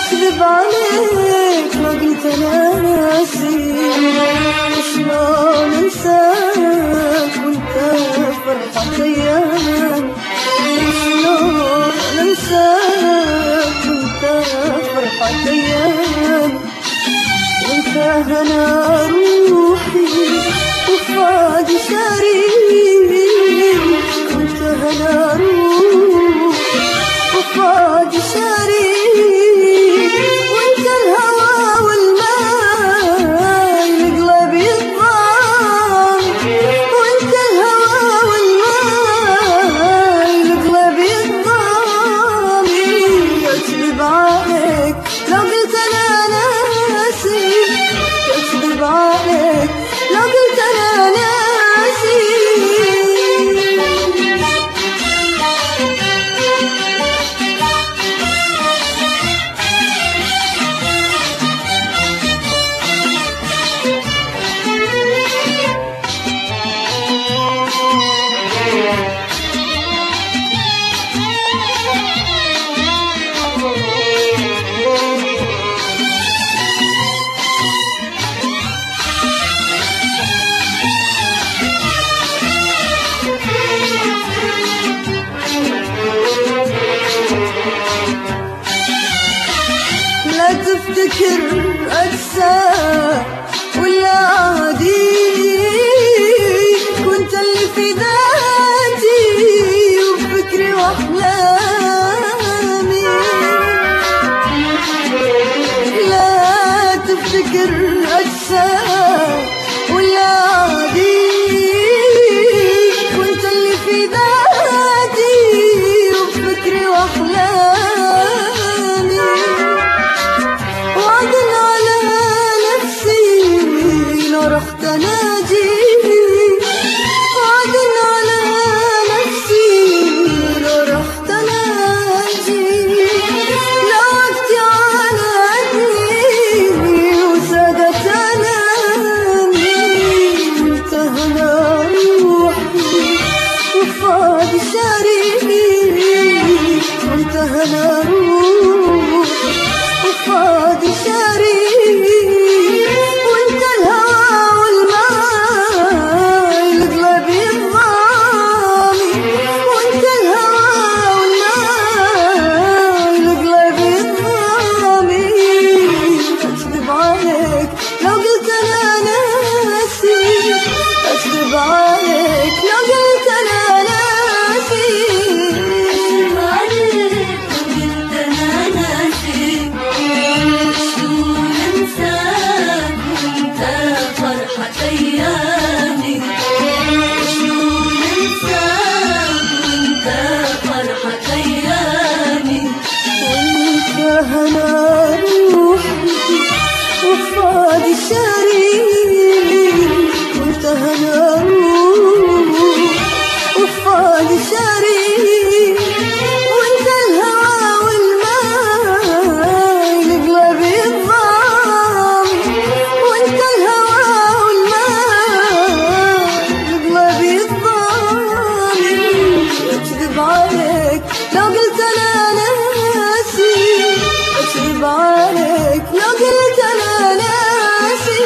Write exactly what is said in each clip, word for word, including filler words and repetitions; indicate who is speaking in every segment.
Speaker 1: أكذب عليك ما قلت أنا ناسي، شلون أنساك وأنت فرحة أيامك، شلون أنساك وأنت فرحة أيامك، وأنت هنا روحي وفؤادي شريك، وأنت هنا روحي وفؤادي شريك، وأنت الهوى والماء القلب يضام، وأنت الهوى والماء القلب يضام. أكذب عليك لو قلت أنا ناسي، أكذب عليك لو قلت أنا ناسي. لا تفتكر أجساد ولا أعاديك، وأنت اللي في ذاتي وفكري وأحلامي. لا تفتكر أجساد ولا أعاديك، وأنت اللي في ذاتي وفكري وأحلامي. وعدن على نفسي لو رحت اناجيك، وعدن على نفسي لو رحت اناجيك، لو وقتي على عدني وزادت انامي، انت هنا روحي وفؤادي شريك، وانت هنا روحي وفؤادي شريك، وانت الهوى والماء القلب يضامي، وانت الهوى والماء القلب يضامي. أكذب عليك لو قلت أنا ناسي، أكذب عليك لو قلت أنا ناسي، أكذب عليك لو قلت أنا ناسي. شلون أنساك وأنت فرحة أيامي، شلون أنساك وأنت فرحة أيامي، وأنت هنا روحي وفؤادي شريك، وأنت هنا روحي وفؤادي شريك، وأنت الهوى والماء القلب يضامي، وأنت الهوى والماء القلب يضامي. أكذب عليك لو قلت أنا ناسي، أكذب عليك لو قلت أنا ناسي.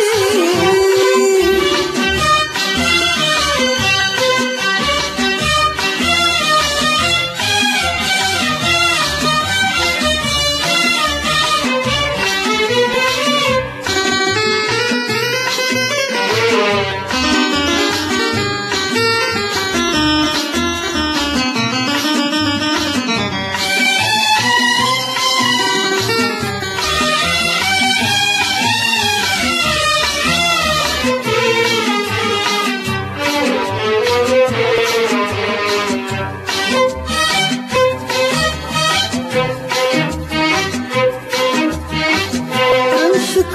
Speaker 1: أمسك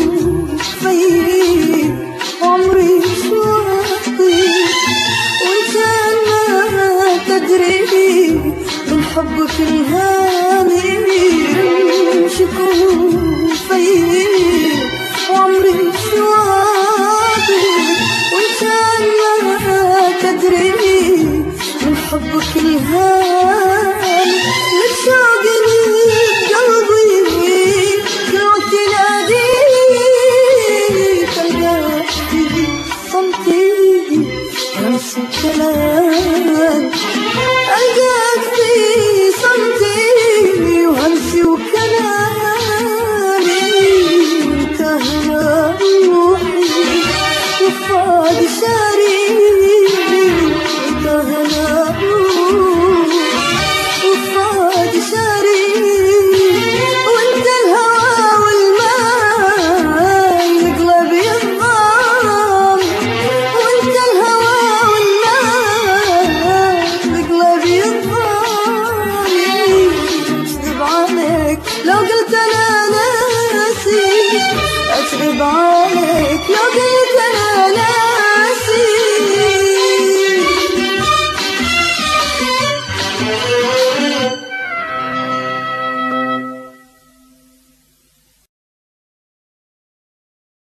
Speaker 1: فيي عمري شوقي، وأنت ما تدري من حبك الهاني. أمسك فيي عمري شوقي، وأنت ما تدري من حبك الهاني. للشوق قلبي لو قلت أنا ناسي أكذب عليك، لو قلت